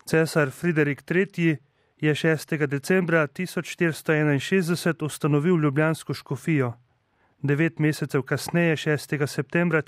Cesar Friderik III. Je 6. decembra 1461 ustanovil ljubljansko škofijo. 9 mesecev kasneje, 6. septembra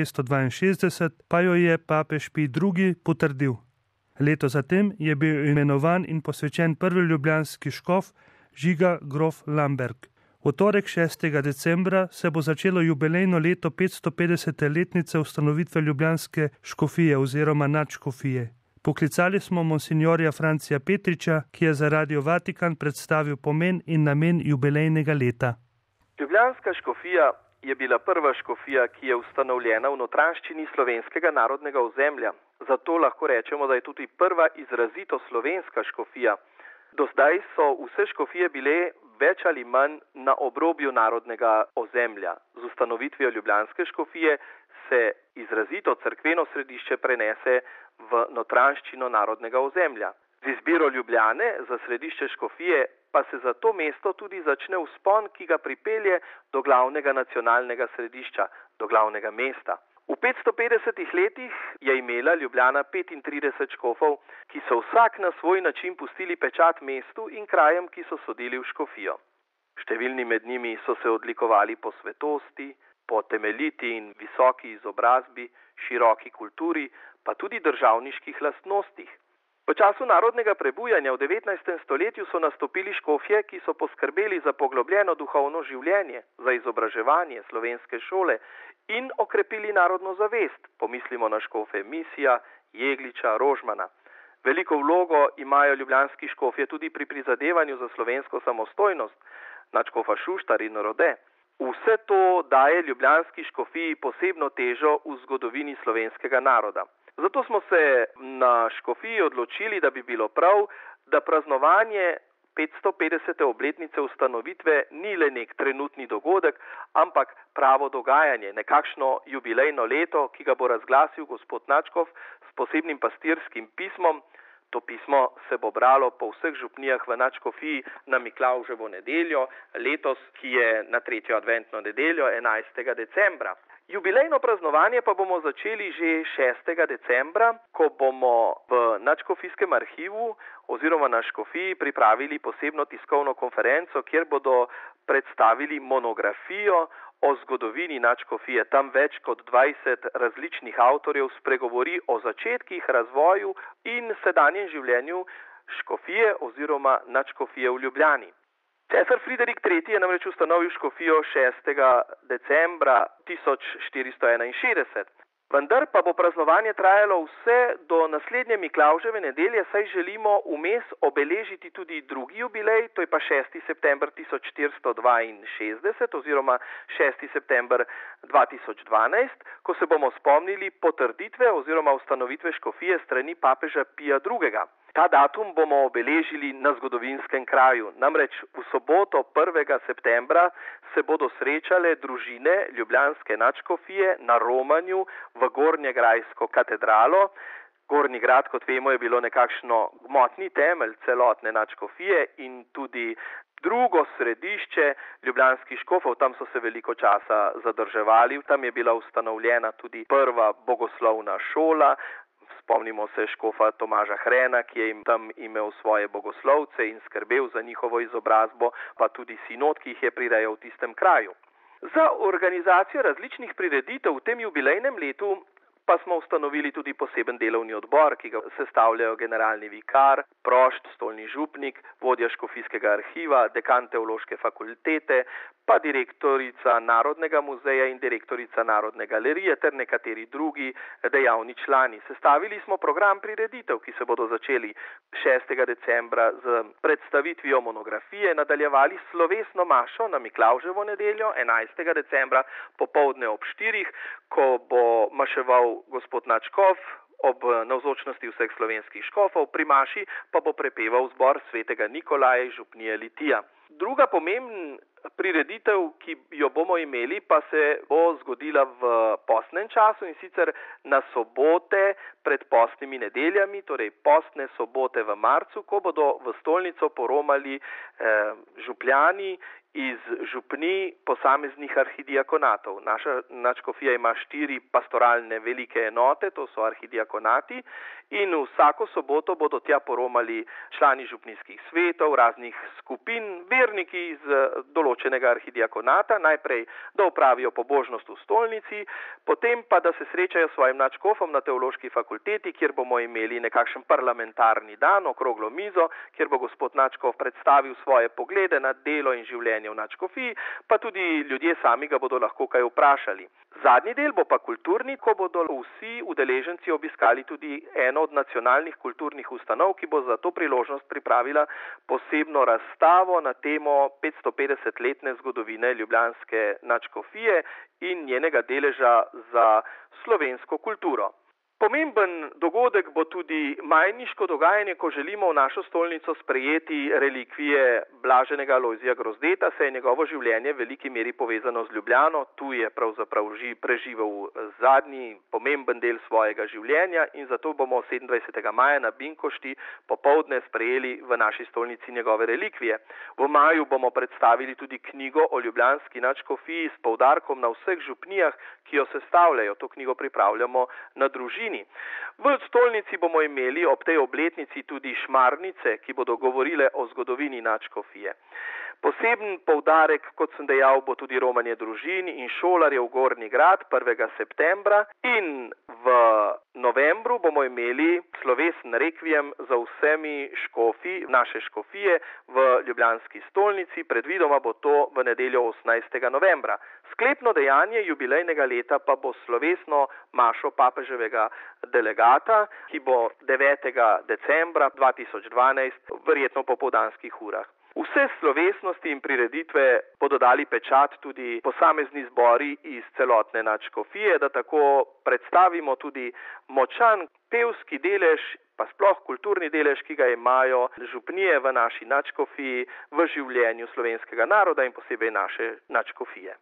1662, pa jo je papež Pij II. Potrdil. Leto zatem je bil imenovan in posvečen prvi ljubljanski škof Žiga grof Lamberg. V torek 6. decembra se bo začelo jubilejno leto 550. letnice ustanovitve ljubljanske škofije oziroma nadškofije. Poklicali smo monsinjorja Francija Petriča, ki je za Radio Vatikan predstavil pomen in namen jubilejnega leta. Ljubljanska škofija je bila prva škofija, ki je ustanovljena v notranjščini slovenskega narodnega ozemlja. Zato lahko rečemo, da je tudi prva izrazito slovenska škofija. Do zdaj so vse škofije bile več ali manj na obrobju narodnega ozemlja. Z ustanovitvijo ljubljanske škofije se izrazito cerkveno središče prenese v notranjščino narodnega ozemlja. Z izbiro Ljubljane za središče škofije pa se za to mesto tudi začne vzpon, ki ga pripelje do glavnega nacionalnega središča, do glavnega mesta. V 550 letih je imela Ljubljana 35 škofov, ki so vsak na svoj način pustili pečat mestu in krajem, ki so sodili v škofijo. Številni med njimi so se odlikovali po svetosti, po temeljiti in visoki izobrazbi, široki kulturi, pa tudi državniških lastnostih. V času narodnega prebujanja v 19. stoletju so nastopili škofje, ki so poskrbeli za poglobljeno duhovno življenje, za izobraževanje slovenske šole in okrepili narodno zavest. Pomislimo na škofe Misija, Jegliča, Rožmana. Veliko vlogo imajo ljubljanski škofje tudi pri prizadevanju za slovensko samostojnost, nadškofa Šuštar in Rode. Vse to daje ljubljanski škofiji posebno težo v zgodovini slovenskega naroda. Zato smo se na škofiji odločili, da bi bilo prav, da praznovanje 550. obletnice ustanovitve ni le nek trenutni dogodek, ampak pravo dogajanje, nekakšno jubilejno leto, ki ga bo razglasil gospod Nadškof s posebnim pastirskim pismom. To pismo se bo bralo po vseh župnijah v nadškofiji na Miklavževo nedeljo, letos, ki je na 3. adventno nedeljo 11. decembra. Jubilejno praznovanje pa bomo začeli že 6. decembra, ko bomo v nadškofijskem arhivu oziroma na škofiji pripravili posebno tiskovno konferenco, kjer bodo predstavili monografijo o zgodovini nadškofije. Tam več kot 20 različnih avtorjev spregovori o začetkih, razvoju in sedanjem življenju škofije oziroma nadškofije v Ljubljani. Cesar Friderik III. Je namreč ustanovil škofijo 6. decembra 1461. Vendar pa bo praznovanje trajalo vse do naslednje Miklavževe nedelje, saj želimo vmes obeležiti tudi drugi jubilej, to je pa 6. september 1462 oziroma 6. september 2012, ko se bomo spomnili potrditve oziroma ustanovitve škofije strani papeža Pija II. Ta datum bomo obeležili na zgodovinskem kraju. Namreč v soboto 1. septembra se bodo srečale družine ljubljanske nadškofije na romanju v Gornjegrajsko katedralo. Gornji grad, kot vemo, je bilo nekakšno gmotni temelj celotne nadškofije in tudi drugo središče ljubljanskih škofov. Tam so se veliko časa zadrževali. Tam je bila ustanovljena tudi prva bogoslovna šola. Spomnimo se škofa Tomaža Hrena, ki je tam imel svoje bogoslovce in skrbel za njihovo izobrazbo, pa tudi sinod, ki jih je prirejal v tistem kraju. Za organizacijo različnih prireditev v tem jubilejnem letu pa smo ustanovili tudi poseben delovni odbor, ki ga sestavljajo generalni vikar, prošt, stolni župnik, vodja škofijskega arhiva, dekan teološke fakultete, pa direktorica Narodnega muzeja in direktorica Narodne galerije ter nekateri drugi dejavni člani. Sestavili smo program prireditev, ki se bodo začeli 6. decembra z predstavitvijo monografije, nadaljevali s slovesno mašo na Miklavževo nedeljo 11. decembra popoldne ob 4, ko bo maševal gospod Nadškof ob navzočnosti vseh slovenskih škofov, pri maši pa bo prepeval zbor svetega Nikolaja iz župnije Litija. Druga pomembna prireditev, ki jo bomo imeli, pa se bo zgodila v postnem času, in sicer na sobote pred postnimi nedeljami, torej postne sobote v marcu, ko bodo v stolnico poromali župljani iz župnij posameznih arhidiakonatov. Naša nadškofija ima 4 pastoralne velike enote, to so arhidiakonati, in vsako soboto bodo tja poromali člani župnijskih svetov, raznih skupin, verniki iz določenega arhidiakonata, najprej da opravijo pobožnost v stolnici, potem pa da se srečajo s svojim nadškofom na teološki fakulteti, kjer bomo imeli nekakšen parlamentarni dan, okroglo mizo, kjer bo gospod nadškof predstavil svoje poglede na delo in življenje v nadškofiji, pa tudi ljudje sami ga bodo lahko kaj vprašali. Zadnji del bo pa kulturni, ko bodo vsi udeleženci obiskali tudi eno od nacionalnih kulturnih ustanov, ki bo za to priložnost pripravila posebno razstavo na temo 550-letne zgodovine ljubljanske nadškofije in njenega deleža za slovensko kulturo. Pomemben dogodek bo tudi majniško dogajanje, ko želimo v našo stolnico sprejeti relikvije blaženega Lojzija Grozdeta, saj je njegovo življenje v veliki meri povezano z Ljubljano. Tu je pravzaprav preživel zadnji pomemben del svojega življenja in zato bomo 27. maja na Binkošti popoldne sprejeli v naši stolnici njegove relikvije. V maju bomo predstavili tudi knjigo o ljubljanski nadškofiji s poudarkom na vseh župnijah, ki jo sestavljajo. To knjigo pripravljamo na družini. V stolnici bomo imeli ob tej obletnici tudi šmarnice, ki bodo govorile o zgodovini nadškofije. Poseben poudarek, kot sem dejal, bo tudi romanje družin in šolarjev v Gornji Grad 1. septembra in v novembru bomo imeli slovesen rekviem za vsemi škofi naše škofije v ljubljanski stolnici, predvidoma bo to v nedeljo 18. novembra. Sklepno dejanje jubilejnega leta pa bo slovesno mašo papeževega delegata, ki bo 9. decembra 2012, verjetno po popoldanskih urah. Vse slovesnosti in prireditve bodo dali pečat tudi posamezni zbori iz celotne nadškofije, da tako predstavimo tudi močan pevski delež, pa sploh kulturni delež, ki ga imajo župnije v naši nadškofiji v življenju slovenskega naroda in posebej naše nadškofije.